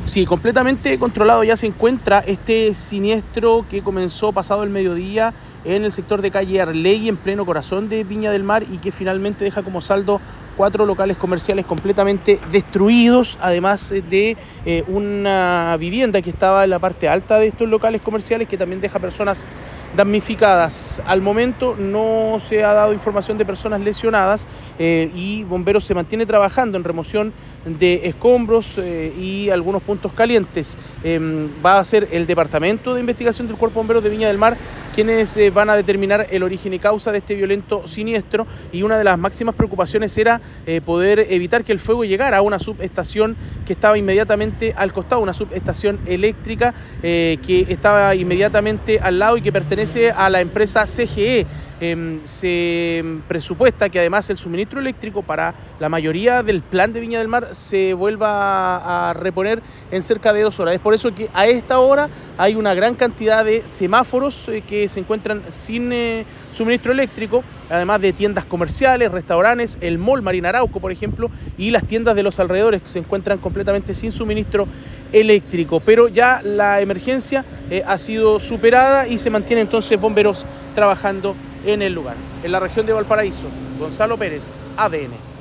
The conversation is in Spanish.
Sí, completamente controlado ya se encuentra este siniestro que comenzó pasado el mediodía en el sector de calle Arlegui, en pleno corazón de Viña del Mar, y que finalmente deja como saldo 4 locales comerciales completamente destruidos, además de una vivienda que estaba en la parte alta de estos locales comerciales, que también deja personas damnificadas. Al momento no se ha dado información de personas lesionadas y Bomberos se mantiene trabajando en remoción de escombros y algunos puntos calientes. Va a ser el Departamento de Investigación del Cuerpo de Bomberos de Viña del Mar quienes van a determinar el origen y causa de este violento siniestro, y una de las máximas preocupaciones era poder evitar que el fuego llegara a una subestación que estaba inmediatamente al costado, una subestación eléctrica que estaba inmediatamente al lado y que pertenece a la empresa CGE. Se presupuesta que además el suministro eléctrico para la mayoría del plan de Viña del Mar se vuelva a reponer en cerca de 2 horas. Es por eso que a esta hora hay una gran cantidad de semáforos que se encuentran sin suministro eléctrico, además de tiendas comerciales, restaurantes, el Mall Marina Arauco, por ejemplo, y las tiendas de los alrededores que se encuentran completamente sin suministro eléctrico. Pero ya la emergencia ha sido superada y se mantiene entonces bomberos trabajando en el lugar. En la región de Valparaíso, Gonzalo Pérez, ADN.